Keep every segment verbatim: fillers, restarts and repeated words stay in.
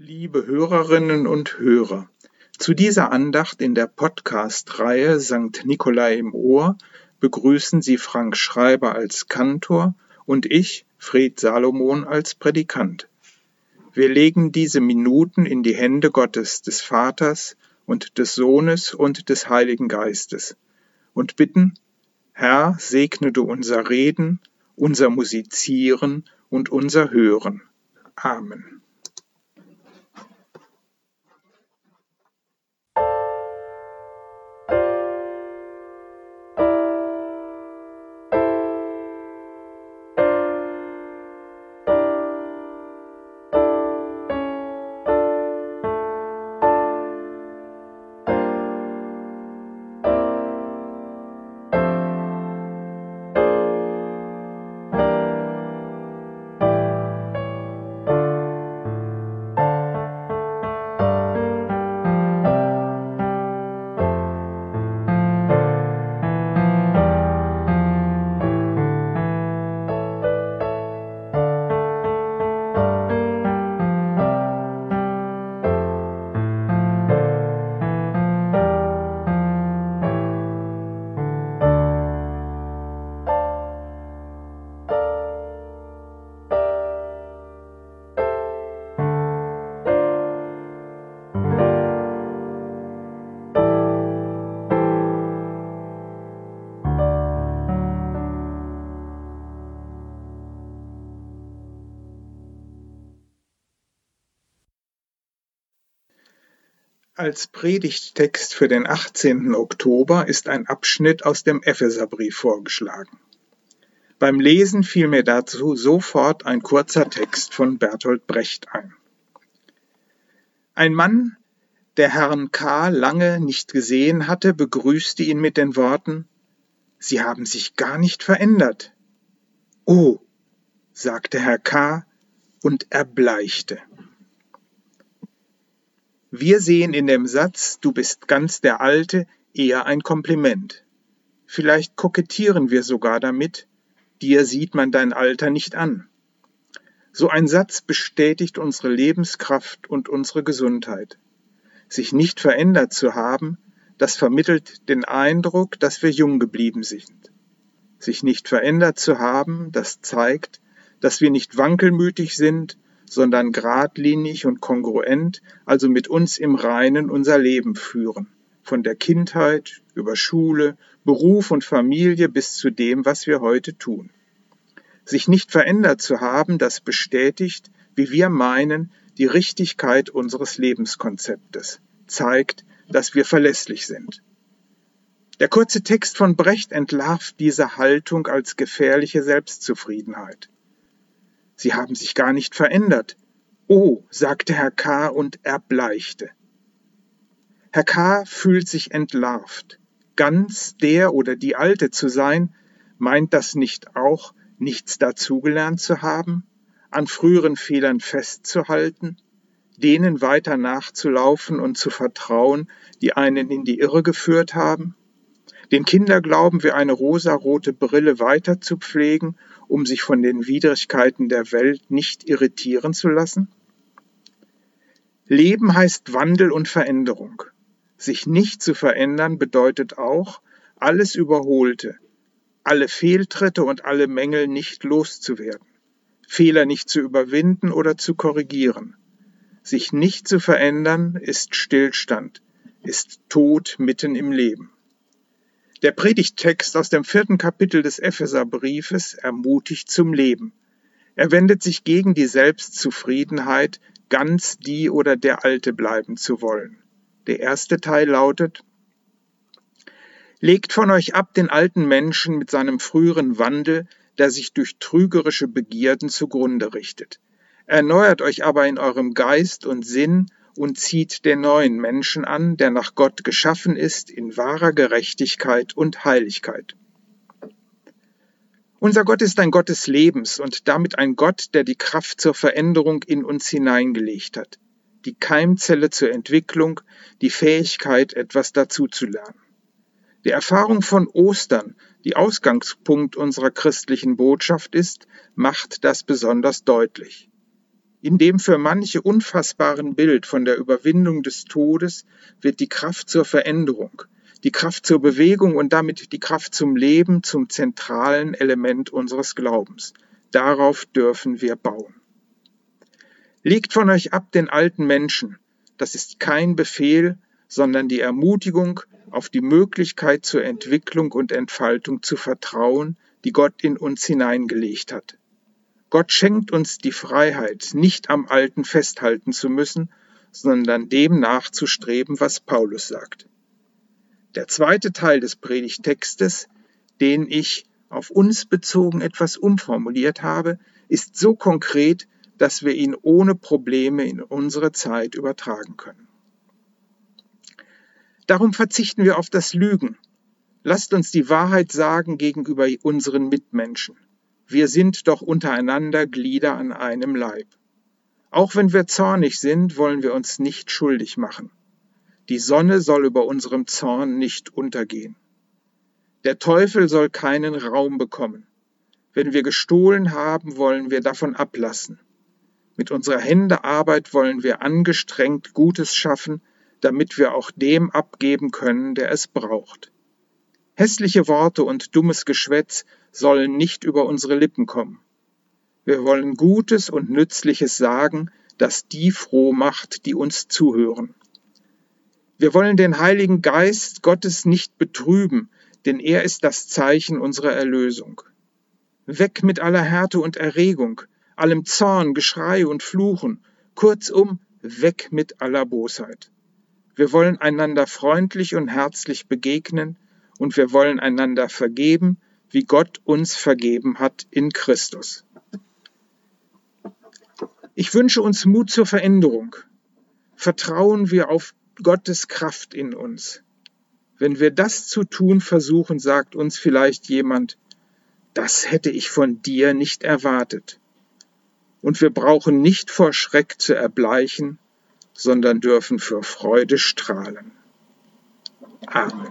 Liebe Hörerinnen und Hörer, zu dieser Andacht in der Podcast-Reihe Sankt Nikolai im Ohr begrüßen Sie Frank Schreiber als Kantor und ich, Fred Salomon, als Predikant. Wir legen diese Minuten in die Hände Gottes, des Vaters und des Sohnes und des Heiligen Geistes und bitten: Herr, segne du unser Reden, unser Musizieren und unser Hören. Amen. Als Predigttext für den achtzehnten Oktober ist ein Abschnitt aus dem Epheserbrief vorgeschlagen. Beim Lesen fiel mir dazu sofort ein kurzer Text von Bertolt Brecht ein. Ein Mann, der Herrn K. lange nicht gesehen hatte, begrüßte ihn mit den Worten: »Sie haben sich gar nicht verändert.« »Oh«, sagte Herr K. und erbleichte. Wir sehen in dem Satz »Du bist ganz der Alte« eher ein Kompliment. Vielleicht kokettieren wir sogar damit: »Dir sieht man dein Alter nicht an.« So ein Satz bestätigt unsere Lebenskraft und unsere Gesundheit. Sich nicht verändert zu haben, das vermittelt den Eindruck, dass wir jung geblieben sind. Sich nicht verändert zu haben, das zeigt, dass wir nicht wankelmütig sind, sondern geradlinig und kongruent, also mit uns im Reinen unser Leben führen, von der Kindheit über Schule, Beruf und Familie bis zu dem, was wir heute tun. Sich nicht verändert zu haben, das bestätigt, wie wir meinen, die Richtigkeit unseres Lebenskonzeptes, zeigt, dass wir verlässlich sind. Der kurze Text von Brecht entlarvt diese Haltung als gefährliche Selbstzufriedenheit. Sie haben sich gar nicht verändert. »Oh«, sagte Herr K. und erbleichte. Herr K. fühlt sich entlarvt. Ganz der oder die Alte zu sein, meint das nicht auch, nichts dazugelernt zu haben, an früheren Fehlern festzuhalten, denen weiter nachzulaufen und zu vertrauen, die einen in die Irre geführt haben? Den Kinderglauben wie eine rosarote Brille weiter zu pflegen, um sich von den Widrigkeiten der Welt nicht irritieren zu lassen? Leben heißt Wandel und Veränderung. Sich nicht zu verändern bedeutet auch, alles Überholte, alle Fehltritte und alle Mängel nicht loszuwerden, Fehler nicht zu überwinden oder zu korrigieren. Sich nicht zu verändern ist Stillstand, ist Tod mitten im Leben. Der Predigttext aus dem vierten Kapitel des Epheserbriefes ermutigt zum Leben. Er wendet sich gegen die Selbstzufriedenheit, ganz die oder der Alte bleiben zu wollen. Der erste Teil lautet: Legt von euch ab den alten Menschen mit seinem früheren Wandel, der sich durch trügerische Begierden zugrunde richtet. Erneuert euch aber in eurem Geist und Sinn und zieht den neuen Menschen an, der nach Gott geschaffen ist, in wahrer Gerechtigkeit und Heiligkeit. Unser Gott ist ein Gott des Lebens und damit ein Gott, der die Kraft zur Veränderung in uns hineingelegt hat, die Keimzelle zur Entwicklung, die Fähigkeit, etwas dazuzulernen. Die Erfahrung von Ostern, die Ausgangspunkt unserer christlichen Botschaft ist, macht das besonders deutlich. In dem für manche unfassbaren Bild von der Überwindung des Todes wird die Kraft zur Veränderung, die Kraft zur Bewegung und damit die Kraft zum Leben zum zentralen Element unseres Glaubens. Darauf dürfen wir bauen. Legt von euch ab den alten Menschen. Das ist kein Befehl, sondern die Ermutigung, auf die Möglichkeit zur Entwicklung und Entfaltung zu vertrauen, die Gott in uns hineingelegt hat. Gott schenkt uns die Freiheit, nicht am Alten festhalten zu müssen, sondern dem nachzustreben, was Paulus sagt. Der zweite Teil des Predigttextes, den ich auf uns bezogen etwas umformuliert habe, ist so konkret, dass wir ihn ohne Probleme in unsere Zeit übertragen können. Darum verzichten wir auf das Lügen. Lasst uns die Wahrheit sagen gegenüber unseren Mitmenschen. Wir sind doch untereinander Glieder an einem Leib. Auch wenn wir zornig sind, wollen wir uns nicht schuldig machen. Die Sonne soll über unserem Zorn nicht untergehen. Der Teufel soll keinen Raum bekommen. Wenn wir gestohlen haben, wollen wir davon ablassen. Mit unserer Hände Arbeit wollen wir angestrengt Gutes schaffen, damit wir auch dem abgeben können, der es braucht. Hässliche Worte und dummes Geschwätz sollen nicht über unsere Lippen kommen. Wir wollen Gutes und Nützliches sagen, das die froh macht, die uns zuhören. Wir wollen den Heiligen Geist Gottes nicht betrüben, denn er ist das Zeichen unserer Erlösung. Weg mit aller Härte und Erregung, allem Zorn, Geschrei und Fluchen, kurzum, weg mit aller Bosheit. Wir wollen einander freundlich und herzlich begegnen und wir wollen einander vergeben, wie Gott uns vergeben hat in Christus. Ich wünsche uns Mut zur Veränderung. Vertrauen wir auf Gottes Kraft in uns. Wenn wir das zu tun versuchen, sagt uns vielleicht jemand, das hätte ich von dir nicht erwartet. Und wir brauchen nicht vor Schreck zu erbleichen, sondern dürfen für Freude strahlen. Amen.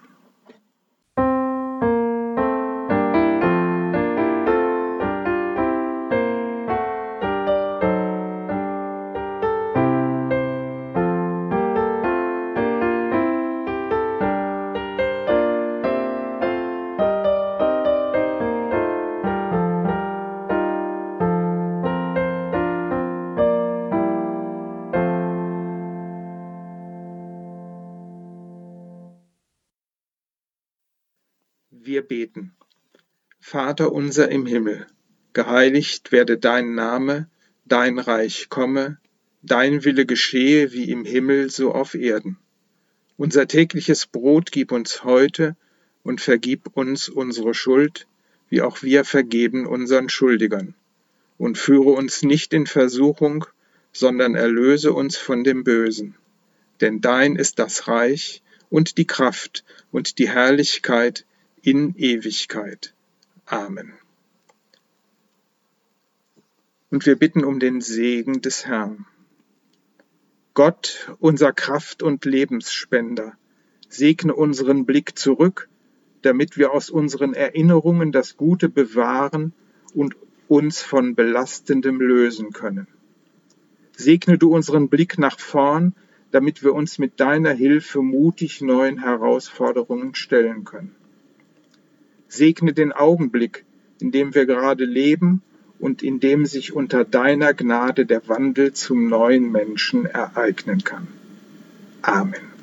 Wir beten. Vater unser im Himmel, geheiligt werde dein Name, dein Reich komme, dein Wille geschehe wie im Himmel so auf Erden. Unser tägliches Brot gib uns heute und vergib uns unsere Schuld, wie auch wir vergeben unseren Schuldigern. Und führe uns nicht in Versuchung, sondern erlöse uns von dem Bösen. Denn dein ist das Reich und die Kraft und die Herrlichkeit in Ewigkeit. Amen. Und wir bitten um den Segen des Herrn. Gott, unser Kraft- und Lebensspender, segne unseren Blick zurück, damit wir aus unseren Erinnerungen das Gute bewahren und uns von Belastendem lösen können. Segne du unseren Blick nach vorn, damit wir uns mit deiner Hilfe mutig neuen Herausforderungen stellen können. Segne den Augenblick, in dem wir gerade leben und in dem sich unter deiner Gnade der Wandel zum neuen Menschen ereignen kann. Amen.